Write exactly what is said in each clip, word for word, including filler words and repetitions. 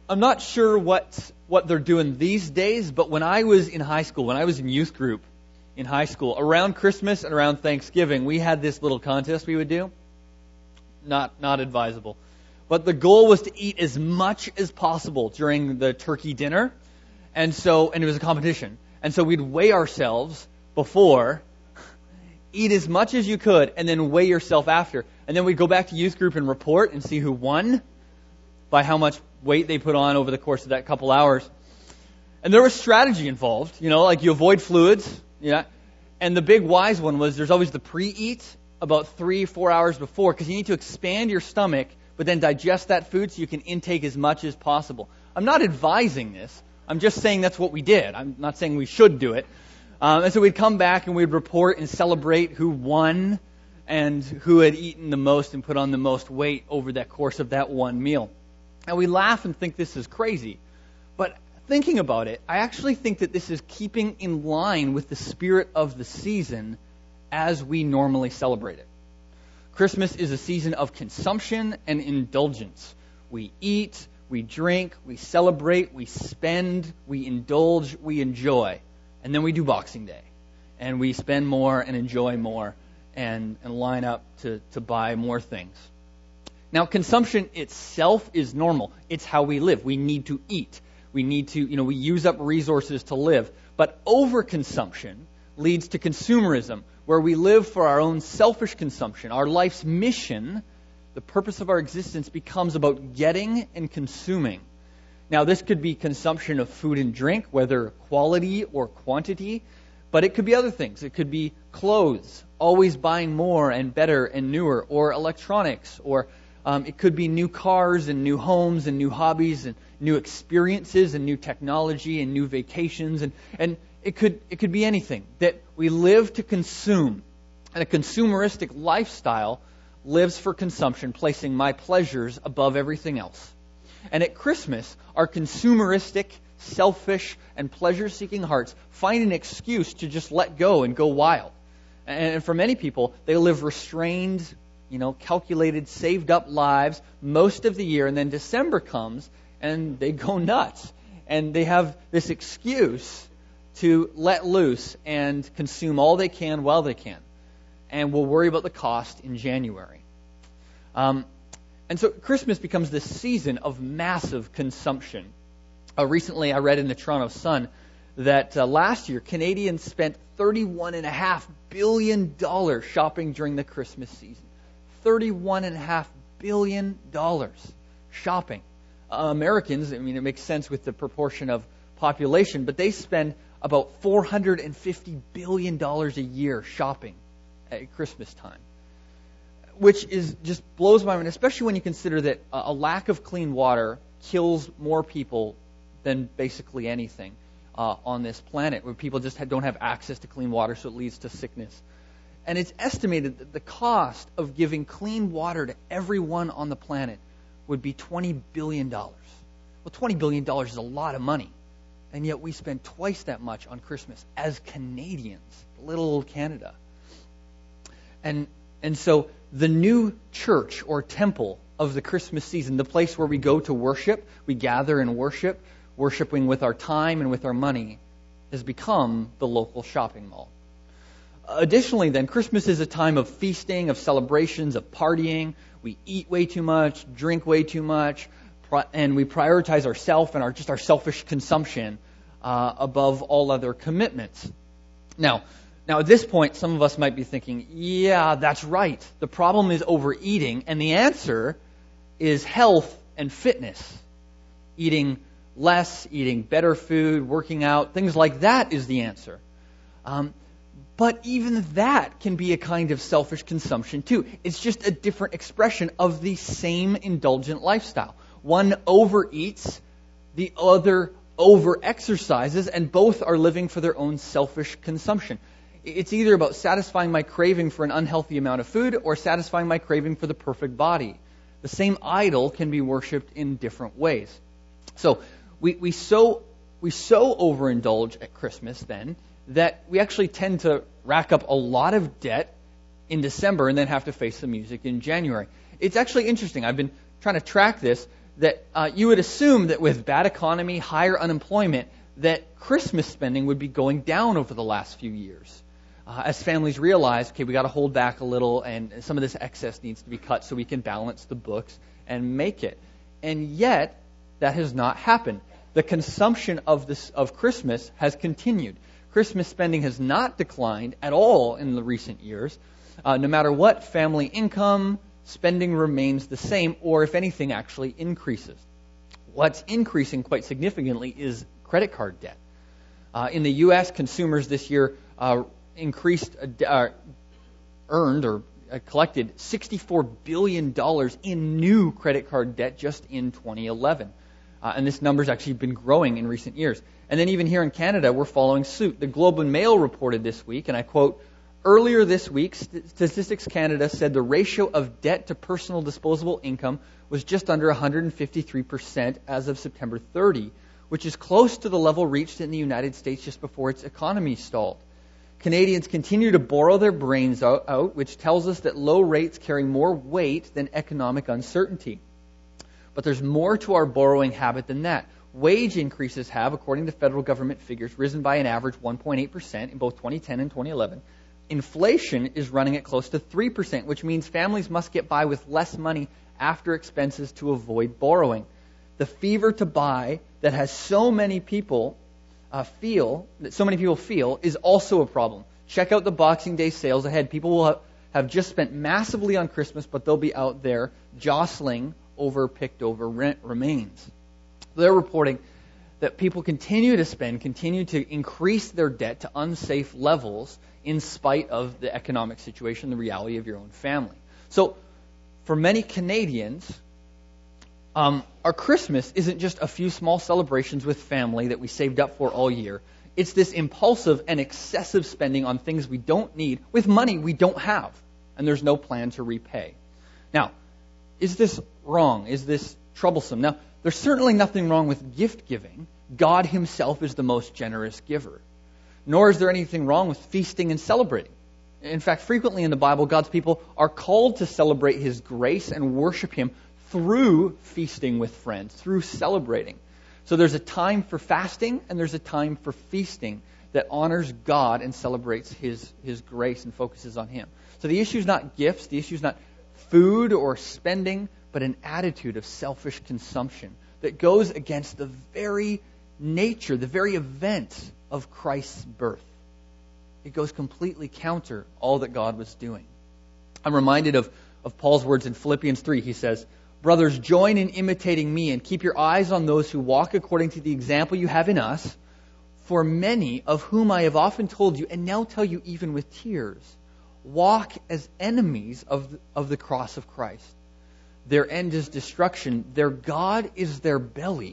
I'm not sure what what they're doing these days, but when I was in high school, when I was in youth group in high school, around Christmas and around Thanksgiving, we had this little contest we would do. Not not advisable. But the goal was to eat as much as possible during the turkey dinner. And so, and it was a competition. And so we'd weigh ourselves before, eat as much as you could, and then weigh yourself after. And then we'd go back to youth group and report and see who won by how much weight they put on over the course of that couple hours. And there was strategy involved, you know, like you avoid fluids, yeah. And the big wise one was there's always the pre-eat about three, four hours before, because you need to expand your stomach, but then digest that food so you can intake as much as possible. I'm not advising this. I'm just saying that's what we did. I'm not saying we should do it. Um, and so we'd come back and we'd report and celebrate who won and who had eaten the most and put on the most weight over that course of that one meal. And we laugh and think this is crazy. But thinking about it, I actually think that this is keeping in line with the spirit of the season as we normally celebrate it. Christmas is a season of consumption and indulgence. We eat, we drink, we celebrate, we spend, we indulge, we enjoy. And then we do Boxing Day. And we spend more and enjoy more and, and line up to, to buy more things. Now, consumption itself is normal. It's how we live. We need to eat. We need to, you know, we use up resources to live. But overconsumption leads to consumerism, where we live for our own selfish consumption. Our life's mission, the purpose of our existence, becomes about getting and consuming. Now, this could be consumption of food and drink, whether quality or quantity, but it could be other things. It could be clothes, always buying more and better and newer, or electronics, or um, it could be new cars and new homes and new hobbies and new experiences and new technology and new vacations, and, and it could it could be anything. That we live to consume. And a consumeristic lifestyle lives for consumption, placing my pleasures above everything else. And at Christmas, our consumeristic, selfish, and pleasure-seeking hearts find an excuse to just let go and go wild. And for many people, they live restrained, you know, calculated, saved-up lives most of the year, and then December comes, and they go nuts. And they have this excuse to let loose and consume all they can while they can. And we'll worry about the cost in January. Um, and so Christmas becomes this season of massive consumption. Uh, recently, I read in the Toronto Sun that uh, last year, Canadians spent thirty-one point five billion dollars shopping during the Christmas season. thirty-one point five billion dollars shopping. Uh, Americans, I mean, it makes sense with the proportion of population, but they spend about four hundred fifty billion dollars a year shopping at Christmas time, which is just blows my mind, especially when you consider that a lack of clean water kills more people than basically anything uh, on this planet, where people just don't have access to clean water, so it leads to sickness. And it's estimated that the cost of giving clean water to everyone on the planet would be twenty billion dollars. Well, twenty billion dollars is a lot of money. And yet we spend twice that much on Christmas as Canadians, little old Canada. And and so the new church or temple of the Christmas season, the place where we go to worship, we gather and worship, worshiping with our time and with our money, has become the local shopping mall. Additionally, then, Christmas is a time of feasting, of celebrations, of partying. We eat way too much, drink way too much, and we prioritize ourself and our just our selfish consumption uh, above all other commitments. Now, now at this point, some of us might be thinking, yeah, that's right. The problem is overeating, and the answer is health and fitness. Eating less, eating better food, working out, things like that is the answer. Um, but even that can be a kind of selfish consumption too. It's just a different expression of the same indulgent lifestyle. One overeats, the other over-exercises, and both are living for their own selfish consumption. It's either about satisfying my craving for an unhealthy amount of food or satisfying my craving for the perfect body. The same idol can be worshipped in different ways. So we, we so we so overindulge at Christmas then that we actually tend to rack up a lot of debt in December and then have to face the music in January. It's actually interesting. I've been trying to track this. that uh, you would assume that with bad economy, higher unemployment, that Christmas spending would be going down over the last few years. Uh, as families realize, okay, we got to hold back a little, and some of this excess needs to be cut so we can balance the books and make it. And yet, that has not happened. The consumption of this of Christmas has continued. Christmas spending has not declined at all in the recent years. Uh, no matter what family income, spending remains the same, or if anything, actually increases. What's increasing quite significantly is credit card debt. Uh, in the U S, consumers this year uh, increased, uh, earned or uh, collected sixty-four billion dollars in new credit card debt just in twenty eleven. Uh, and this number's actually been growing in recent years. And then even here in Canada, we're following suit. The Globe and Mail reported this week, and I quote, "Earlier this week, Statistics Canada said the ratio of debt to personal disposable income was just under one hundred fifty-three percent as of September thirtieth, which is close to the level reached in the United States just before its economy stalled. Canadians continue to borrow their brains out, out, which tells us that low rates carry more weight than economic uncertainty. But there's more to our borrowing habit than that. Wage increases have, according to federal government figures, risen by an average one point eight percent in both twenty ten and twenty eleven. Inflation is running at close to three percent, which means families must get by with less money after expenses to avoid borrowing. The fever to buy that has so many people uh, feel, that so many people feel, is also a problem. Check out the Boxing Day sales ahead. People will have, have just spent massively on Christmas, but they'll be out there jostling over picked over rent remains." They're reporting that people continue to spend, continue to increase their debt to unsafe levels in spite of the economic situation, the reality of your own family. So, for many Canadians, um, our Christmas isn't just a few small celebrations with family that we saved up for all year. It's this impulsive and excessive spending on things we don't need with money we don't have, and there's no plan to repay. Now, is this wrong? Is this troublesome? Now, there's certainly nothing wrong with gift giving. God himself is the most generous giver. Nor is there anything wrong with feasting and celebrating. In fact, frequently in the Bible, God's people are called to celebrate his grace and worship him through feasting with friends, through celebrating. So there's a time for fasting and there's a time for feasting that honors God and celebrates his, his grace and focuses on him. So the issue is not gifts, the issue is not food or spending, but an attitude of selfish consumption that goes against the very nature, the very event of Christ's birth. It goes completely counter all that God was doing. I'm reminded of, of Paul's words in Philippians three. He says, "Brothers, join in imitating me and keep your eyes on those who walk according to the example you have in us. For many, of whom I have often told you, and now tell you even with tears, walk as enemies of the, of the cross of Christ. Their end is destruction. Their God is their belly.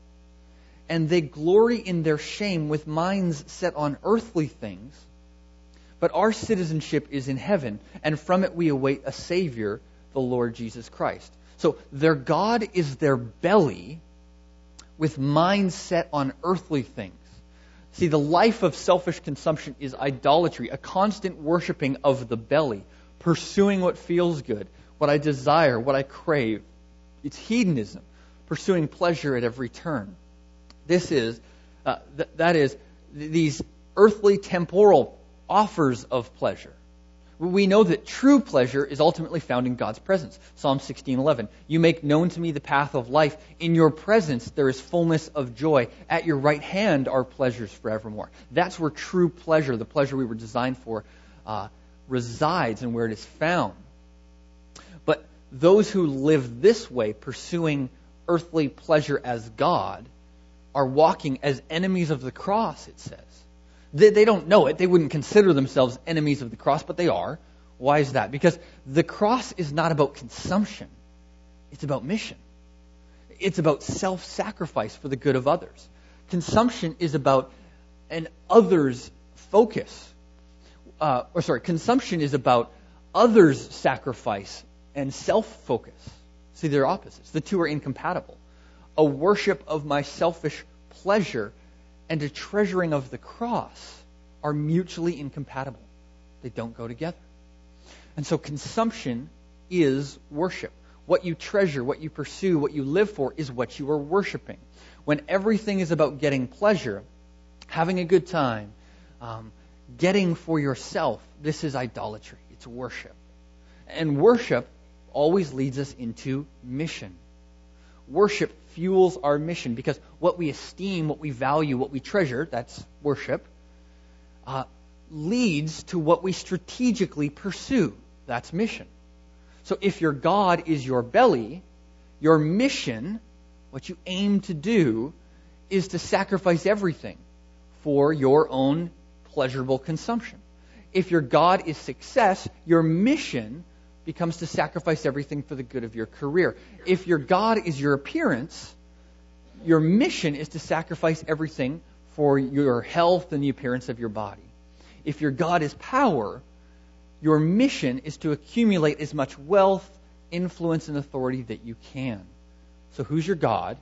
And they glory in their shame with minds set on earthly things. But our citizenship is in heaven, and from it we await a Savior, the Lord Jesus Christ." So their God is their belly with minds set on earthly things. See, the life of selfish consumption is idolatry, a constant worshiping of the belly, pursuing what feels good, what I desire, what I crave. It's hedonism, pursuing pleasure at every turn. This is, uh, th- that is, th- these earthly temporal offers of pleasure. We know that true pleasure is ultimately found in God's presence. Psalm sixteen eleven. "You make known to me the path of life. In your presence there is fullness of joy. At your right hand are pleasures forevermore." That's where true pleasure, the pleasure we were designed for, uh, resides and where it is found. But those who live this way, pursuing earthly pleasure as God, are walking as enemies of the cross, it says. They, they don't know it. They wouldn't consider themselves enemies of the cross, but they are. Why is that? Because the cross is not about consumption. It's about mission. It's about self-sacrifice for the good of others. Consumption is about an others focus. Uh, or sorry, consumption is about others sacrifice and self-focus. See, they're opposites. The two are incompatible. A worship of my selfish pleasure and a treasuring of the cross are mutually incompatible. They don't go together. And so consumption is worship. what you treasure, what you pursue, what you live for is what you are worshiping. When everything is about getting pleasure, having a good time, um, getting for yourself, this is idolatry. It's worship. And worship always leads us into mission. Worship fuels our mission because what we esteem, what we value, what we treasure, that's worship, uh, leads to what we strategically pursue. That's mission. So if your God is your belly, your mission, what you aim to do, is to sacrifice everything for your own pleasurable consumption. If your God is success, your mission becomes to sacrifice everything for the good of your career. If your God is your appearance, your mission is to sacrifice everything for your health and the appearance of your body. If your God is power, your mission is to accumulate as much wealth, influence, and authority that you can. So who's your God?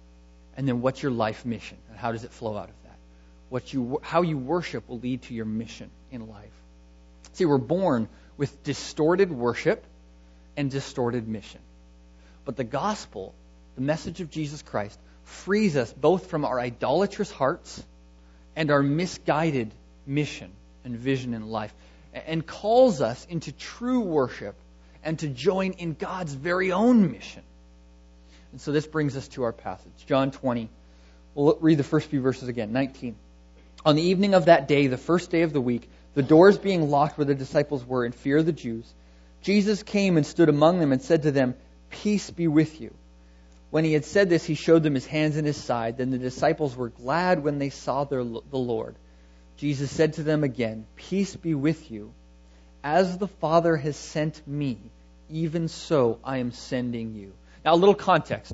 And then what's your life mission? And how does it flow out of that? What you, how you worship will lead to your mission in life. See, we're born with distorted worship and distorted mission. But the gospel, the message of Jesus Christ, frees us both from our idolatrous hearts and our misguided mission and vision in life, and calls us into true worship and to join in God's very own mission. And so this brings us to our passage, John twenty. We'll read the first few verses again, nineteen. On the evening of that day, the first day of the week, the doors being locked where the disciples were in fear of the Jews, Jesus came and stood among them and said to them, "Peace be with you." When he had said this, he showed them his hands and his side. Then the disciples were glad when they saw their, the Lord. Jesus said to them again, "Peace be with you. As the Father has sent me, even so I am sending you." Now, a little context.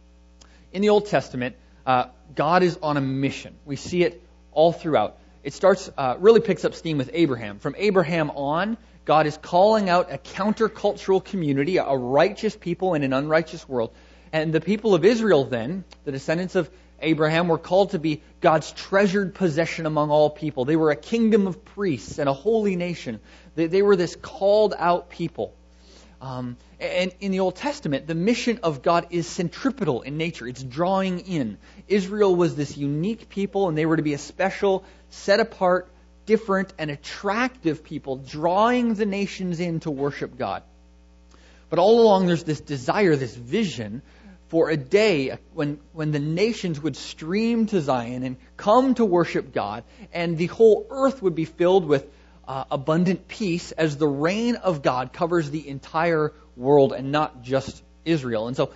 In the Old Testament, uh, God is on a mission. We see it all throughout. It starts, uh, really picks up steam with Abraham. From Abraham on, God is calling out a countercultural community, a righteous people in an unrighteous world. And the people of Israel then, the descendants of Abraham, were called to be God's treasured possession among all people. They were a kingdom of priests and a holy nation. They, they were this called out people. Um, and in the Old Testament, the mission of God is centripetal in nature. It's drawing in. Israel was this unique people, and they were to be a special, set apart, different, and attractive people, drawing the nations in to worship God. But all along there's this desire, this vision for a day when, when the nations would stream to Zion and come to worship God, and the whole earth would be filled with uh, abundant peace as the reign of God covers the entire world and not just Israel. And so,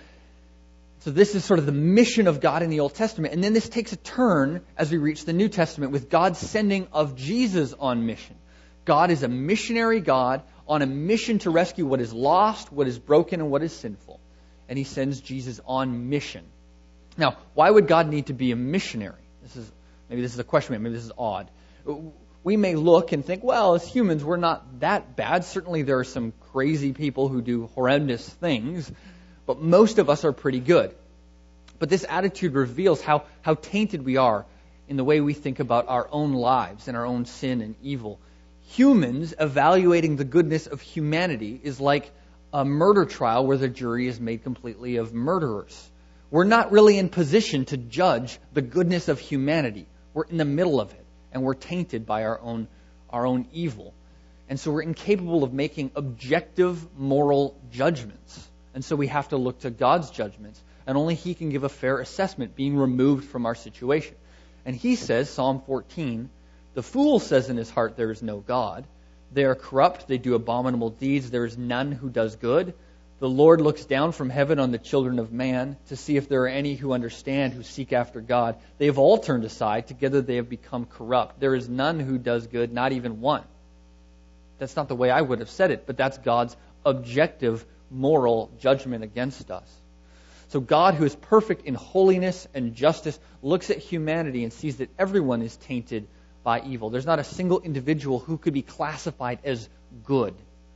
so this is sort of the mission of God in the Old Testament. And then this takes a turn as we reach the New Testament with God's sending of Jesus on mission. God is a missionary God on a mission to rescue what is lost, what is broken, and what is sinful. And he sends Jesus on mission. Now, why would God need to be a missionary? This is maybe this is a question, maybe this is odd. We may look and think, well, as humans, we're not that bad. Certainly there are some crazy people who do horrendous things, but most of us are pretty good. But this attitude reveals how, how tainted we are in the way we think about our own lives and our own sin and evil. Humans evaluating the goodness of humanity is like a murder trial where the jury is made completely of murderers. We're not really in position to judge the goodness of humanity. We're in the middle of it, and we're tainted by our own, our own evil. And so we're incapable of making objective moral judgments. And so we have to look to God's judgments, and only He can give a fair assessment being removed from our situation. And He says, Psalm fourteen, "The fool says in his heart, there is no God. They are corrupt, they do abominable deeds, there is none who does good. The Lord looks down from heaven on the children of man to see if there are any who understand, who seek after God. They have all turned aside, together they have become corrupt. There is none who does good, not even one." That's not the way I would have said it, but that's God's objective moral judgment against us. So God, who is perfect in holiness and justice, looks at humanity and sees that everyone is tainted by evil. There's not a single individual who could be classified as good.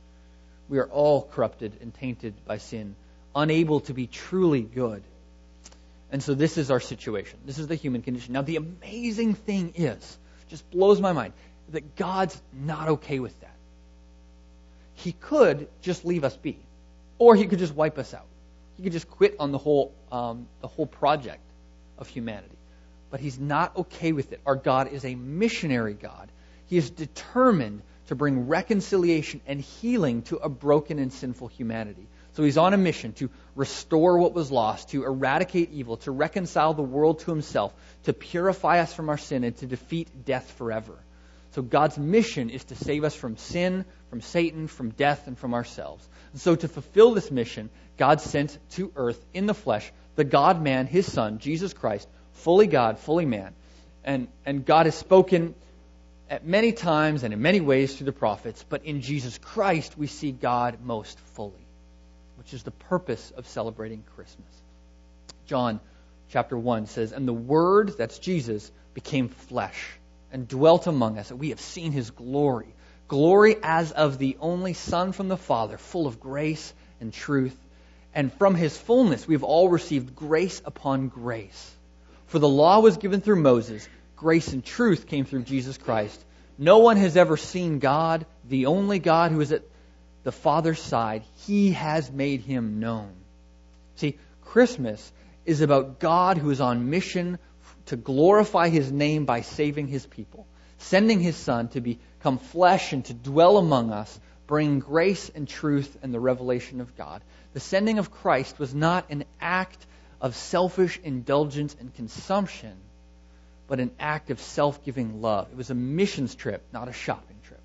We are all corrupted and tainted by sin, unable to be truly good. And so this is our situation. This is the human condition. Now the amazing thing is, just blows my mind, that God's not okay with that. He could just leave us be. Or he could just wipe us out. He could just quit on the whole, um, the whole project of humanity. But he's not okay with it. Our God is a missionary God. He is determined to bring reconciliation and healing to a broken and sinful humanity. So he's on a mission to restore what was lost, to eradicate evil, to reconcile the world to himself, to purify us from our sin, and to defeat death forever. So God's mission is to save us from sin, from Satan, from death, and from ourselves. And so to fulfill this mission, God sent to earth in the flesh the God-man, his Son, Jesus Christ, fully God, fully man. And, and God has spoken at many times and in many ways through the prophets, but in Jesus Christ we see God most fully, which is the purpose of celebrating Christmas. John chapter one says, "And the Word," that's Jesus, "became flesh and dwelt among us, and we have seen his glory. Glory as of the only Son from the Father, full of grace and truth. And from his fullness we have all received grace upon grace. For the law was given through Moses, grace and truth came through Jesus Christ. No one has ever seen God, the only God who is at the Father's side. He has made him known." See, Christmas is about God who is on mission to glorify his name by saving his people, sending his Son to become flesh and to dwell among us, bringing grace and truth and the revelation of God. The sending of Christ was not an act of selfish indulgence and consumption, but an act of self-giving love. It was a missions trip, not a shopping trip.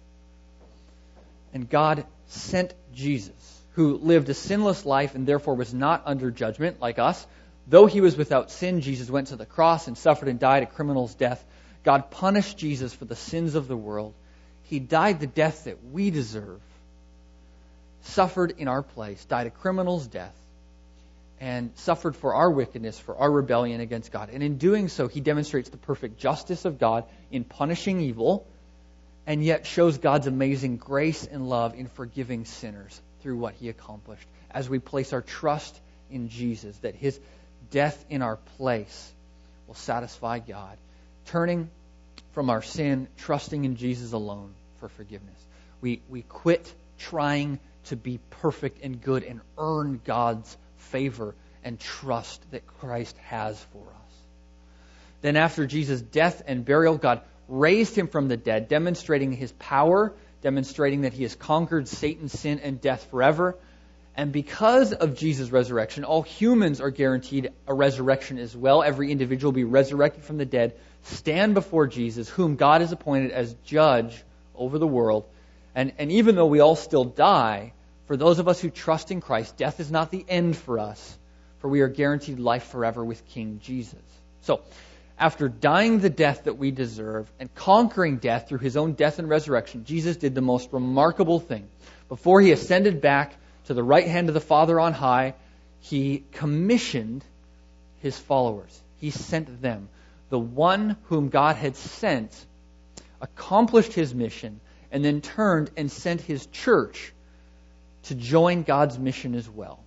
And God sent Jesus, who lived a sinless life and therefore was not under judgment like us. Though he was without sin, Jesus went to the cross and suffered and died a criminal's death. God punished Jesus for the sins of the world. He died the death that we deserve, suffered in our place, died a criminal's death, and suffered for our wickedness, for our rebellion against God. And in doing so, he demonstrates the perfect justice of God in punishing evil, and yet shows God's amazing grace and love in forgiving sinners through what he accomplished. As we place our trust in Jesus, that his death in our place will satisfy God. Turning from our sin, trusting in Jesus alone for forgiveness. We, we quit trying to be perfect and good and earn God's favor and trust that Christ has for us. Then after Jesus' death and burial, God raised him from the dead, demonstrating his power, demonstrating that he has conquered Satan, sin, and death forever. And because of Jesus' resurrection, all humans are guaranteed a resurrection as well. Every individual will be resurrected from the dead, stand before Jesus, whom God has appointed as judge over the world. And, and even though we all still die, for those of us who trust in Christ, death is not the end for us, for we are guaranteed life forever with King Jesus. So, after dying the death that we deserve and conquering death through his own death and resurrection, Jesus did the most remarkable thing. Before he ascended back to the right hand of the Father on high, he commissioned his followers. He sent them. The one whom God had sent accomplished his mission and then turned and sent his church to join God's mission as well.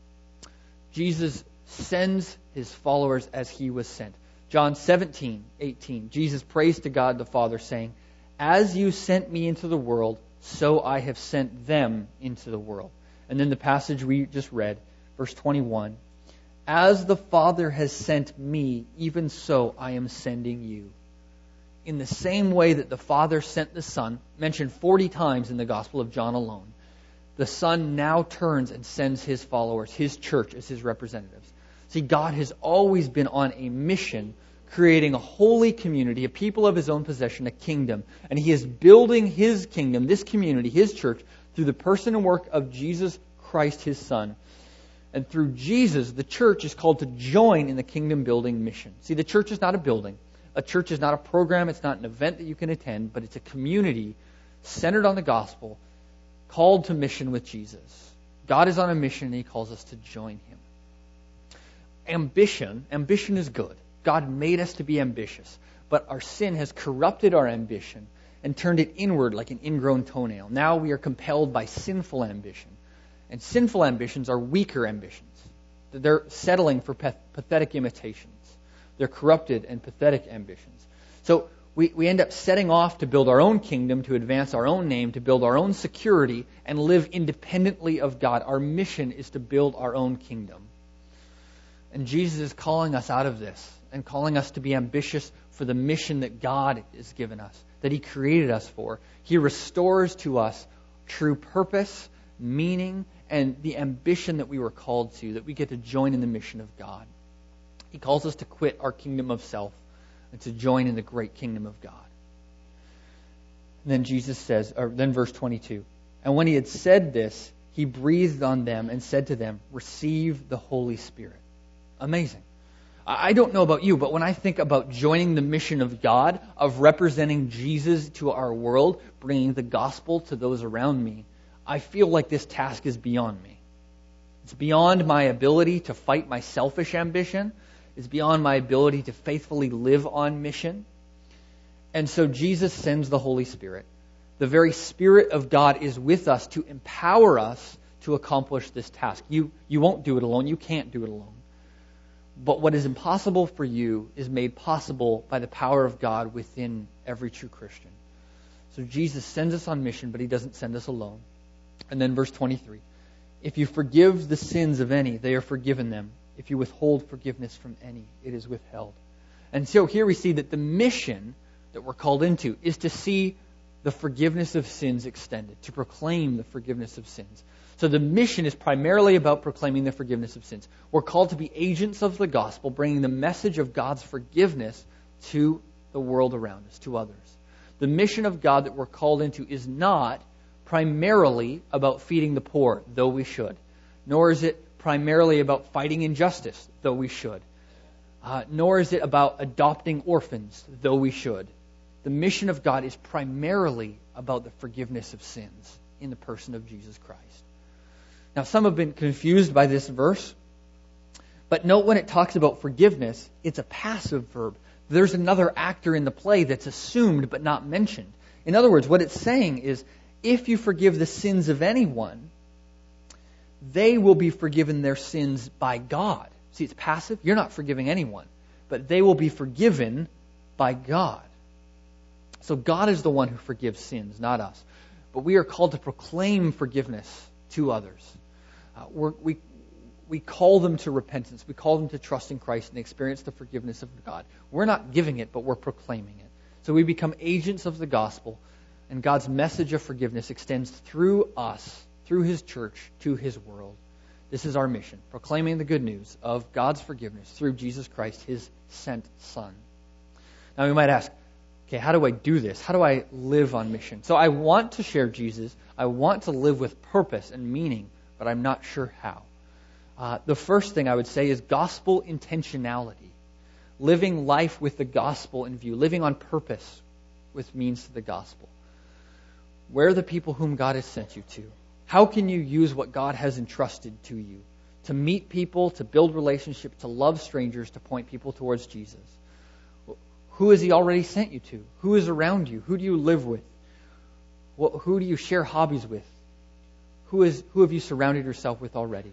Jesus sends his followers as he was sent. John seventeen eighteen, Jesus prays to God the Father, saying, "As you sent me into the world, so I have sent them into the world." And then the passage we just read, verse twenty-one, "As the Father has sent me, even so I am sending you." In the same way that the Father sent the Son, mentioned forty times in the Gospel of John alone, the Son now turns and sends his followers, his church, as his representatives. See, God has always been on a mission, creating a holy community, a people of his own possession, a kingdom. And he is building his kingdom, this community, his church, through the person and work of Jesus Christ, his Son. And through Jesus, the church is called to join in the kingdom-building mission. See, the church is not a building. A church is not a program. It's not an event that you can attend, but it's a community centered on the gospel, called to mission with Jesus. God is on a mission, and he calls us to join him. Ambition, ambition is good. God made us to be ambitious, but our sin has corrupted our ambition and turned it inward like an ingrown toenail. Now we are compelled by sinful ambition. And sinful ambitions are weaker ambitions. They're settling for pathetic imitations. They're corrupted and pathetic ambitions. So we, we end up setting off to build our own kingdom, to advance our own name, to build our own security, and live independently of God. Our mission is to build our own kingdom. And Jesus is calling us out of this and calling us to be ambitious for the mission that God has given us, that He created us for. He restores to us true purpose, meaning, and the ambition that we were called to, that we get to join in the mission of God. He calls us to quit our kingdom of self and to join in the great kingdom of God. And then Jesus says, or then verse twenty-two, and when He had said this, He breathed on them and said to them, receive the Holy Spirit. Amazing. I don't know about you, but when I think about joining the mission of God, of representing Jesus to our world, bringing the gospel to those around me, I feel like this task is beyond me. It's beyond my ability to fight my selfish ambition. It's beyond my ability to faithfully live on mission. And so Jesus sends the Holy Spirit. The very Spirit of God is with us to empower us to accomplish this task. You, you won't do it alone. You can't do it alone. But what is impossible for you is made possible by the power of God within every true Christian. So Jesus sends us on mission, but He doesn't send us alone. And then verse twenty-three. If you forgive the sins of any, they are forgiven them. If you withhold forgiveness from any, it is withheld. And so here we see that the mission that we're called into is to see the forgiveness of sins extended, to proclaim the forgiveness of sins. So the mission is primarily about proclaiming the forgiveness of sins. We're called to be agents of the gospel, bringing the message of God's forgiveness to the world around us, to others. The mission of God that we're called into is not primarily about feeding the poor, though we should. Nor is it primarily about fighting injustice, though we should. Uh, nor is it about adopting orphans, though we should. The mission of God is primarily about the forgiveness of sins in the person of Jesus Christ. Now, some have been confused by this verse, but note when it talks about forgiveness, it's a passive verb. There's another actor in the play that's assumed but not mentioned. In other words, what it's saying is, if you forgive the sins of anyone, they will be forgiven their sins by God. See, it's passive. You're not forgiving anyone, but they will be forgiven by God. So God is the one who forgives sins, not us. But we are called to proclaim forgiveness to others. Uh, we're, we we call them to repentance. We call them to trust in Christ and experience the forgiveness of God. We're not giving it, but we're proclaiming it. So we become agents of the gospel, and God's message of forgiveness extends through us, through His church, to His world. This is our mission, proclaiming the good news of God's forgiveness through Jesus Christ, His sent Son. Now we might ask, okay, how do I do this? How do I live on mission? So I want to share Jesus. I want to live with purpose and meaning, but I'm not sure how. Uh, the first thing I would say is gospel intentionality. Living life with the gospel in view. Living on purpose with means to the gospel. Where are the people whom God has sent you to? How can you use what God has entrusted to you to meet people, to build relationships, to love strangers, to point people towards Jesus? Who has He already sent you to? Who is around you? Who do you live with? Who do you share hobbies with? Who is who have you surrounded yourself with already?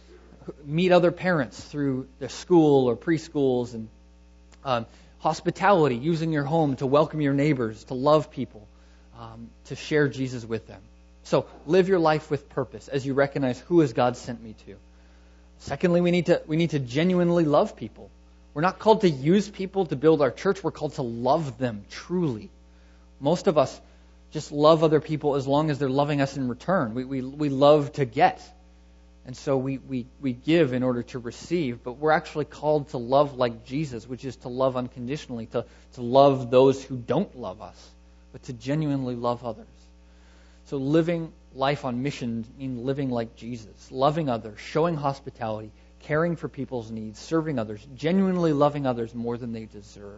Meet other parents through the school or preschools, and um, hospitality, using your home to welcome your neighbors, to love people, um, to share Jesus with them. So live your life with purpose as you recognize who has God sent me to. Secondly, we need to we need to genuinely love people. We're not called to use people to build our church. We're called to love them truly. Most of us just love other people as long as they're loving us in return. We we we love to get. And so we, we, we give in order to receive, but we're actually called to love like Jesus, which is to love unconditionally, to, to love those who don't love us, but to genuinely love others. So living life on mission means living like Jesus, loving others, showing hospitality, caring for people's needs, serving others, genuinely loving others more than they deserve.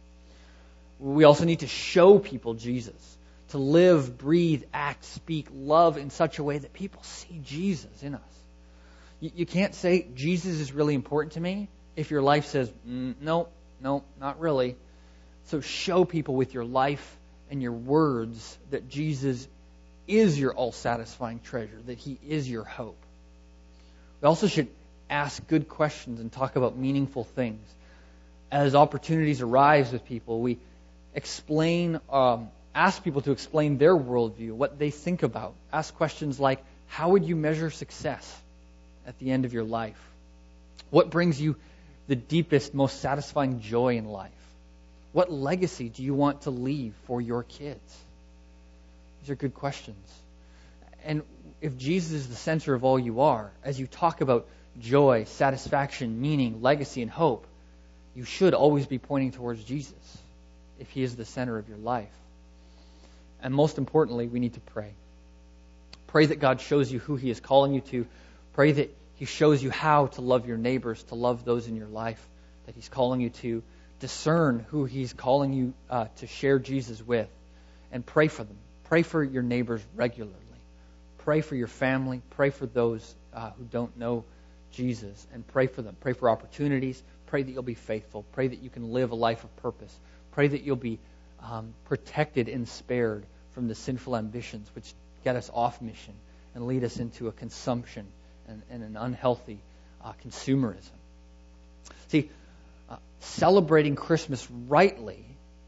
We also need to show people Jesus, to live, breathe, act, speak, love in such a way that people see Jesus in us. You can't say, Jesus is really important to me, if your life says, mm, no, no, not really. So show people with your life and your words that Jesus is your all-satisfying treasure, that He is your hope. We also should ask good questions and talk about meaningful things. As opportunities arise with people, we explain, um, ask people to explain their worldview, what they think about. Ask questions like, how would you measure success at the end of your life? What brings you the deepest, most satisfying joy in life? What legacy do you want to leave for your kids? These are good questions. And if Jesus is the center of all you are, as you talk about joy, satisfaction, meaning, legacy, and hope, you should always be pointing towards Jesus if he is the center of your life. And most importantly, we need to pray. Pray that God shows you who he is calling you to. Pray that he shows you how to love your neighbors, to love those in your life that he's calling you to. Discern who he's calling you uh, to share Jesus with. And pray for them. Pray for your neighbors regularly. Pray for your family. Pray for those uh, who don't know Jesus. And pray for them. Pray for opportunities. Pray that you'll be faithful. Pray that you can live a life of purpose. Pray that you'll be um, protected and spared from the sinful ambitions which get us off mission and lead us into a consumption and, and an unhealthy uh, consumerism. See, uh, celebrating Christmas rightly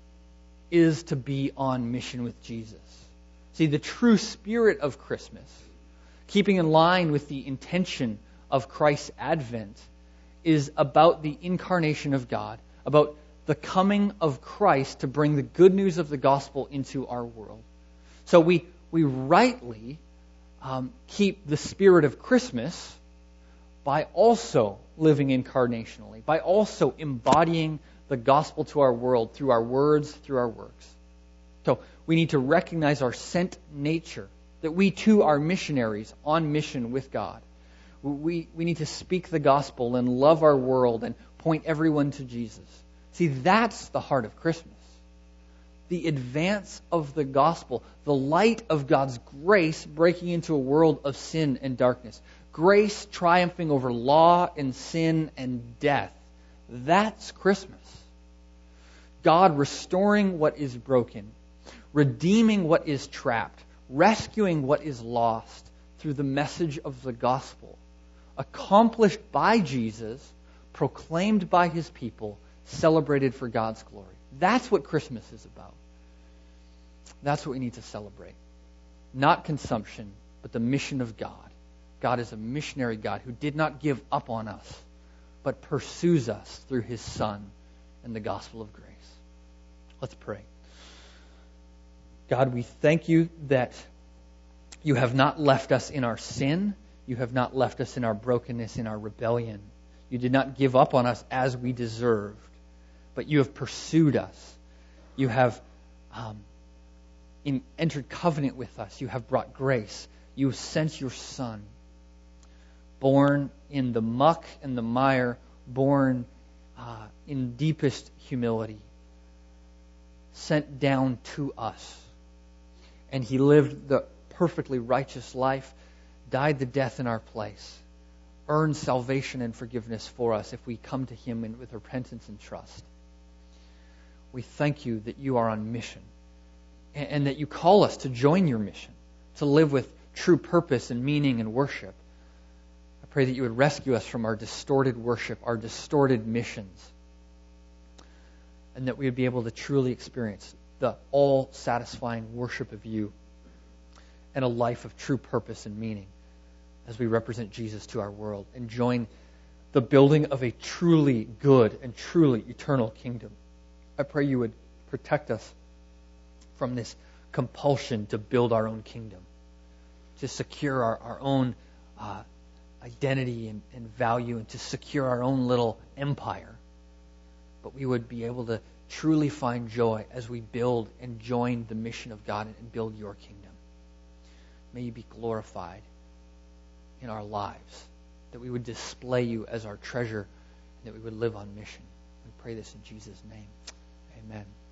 is to be on mission with Jesus. See, the true spirit of Christmas, keeping in line with the intention of Christ's advent, is about the incarnation of God, about the coming of Christ to bring the good news of the gospel into our world. So we, we rightly um, keep the spirit of Christmas by also living incarnationally, by also embodying the gospel to our world through our words, through our works. So we need to recognize our sent nature, that we too are missionaries on mission with God. We, we need to speak the gospel and love our world and point everyone to Jesus. See, that's the heart of Christmas. The advance of the gospel, the light of God's grace breaking into a world of sin and darkness. Grace triumphing over law and sin and death. That's Christmas. God restoring what is broken, redeeming what is trapped, rescuing what is lost through the message of the gospel, accomplished by Jesus, proclaimed by his people, celebrated for God's glory. That's what Christmas is about. That's what we need to celebrate. Not consumption, but the mission of God. God is a missionary God who did not give up on us, but pursues us through his Son and the gospel of grace. Let's pray. God, we thank you that you have not left us in our sin. You have not left us in our brokenness, in our rebellion. You did not give up on us as we deserved, but you have pursued us. You have um, in, entered covenant with us. You have brought grace. You have sent your Son, born in the muck and the mire, born uh, in deepest humility, sent down to us. And he lived the perfectly righteous life, died the death in our place, earned salvation and forgiveness for us if we come to him in, with repentance and trust. We thank you that you are on mission and, and that you call us to join your mission, to live with true purpose and meaning and worship. I pray that you would rescue us from our distorted worship, our distorted missions, and that we would be able to truly experience the all-satisfying worship of you and a life of true purpose and meaning as we represent Jesus to our world and join the building of a truly good and truly eternal kingdom. I pray you would protect us from this compulsion to build our own kingdom, to secure our, our own uh, identity and, and value, and to secure our own little empire. But we would be able to truly find joy as we build and join the mission of God and build your kingdom. May you be glorified in our lives, that we would display you as our treasure, and that we would live on mission. We pray this in Jesus' name. Amen.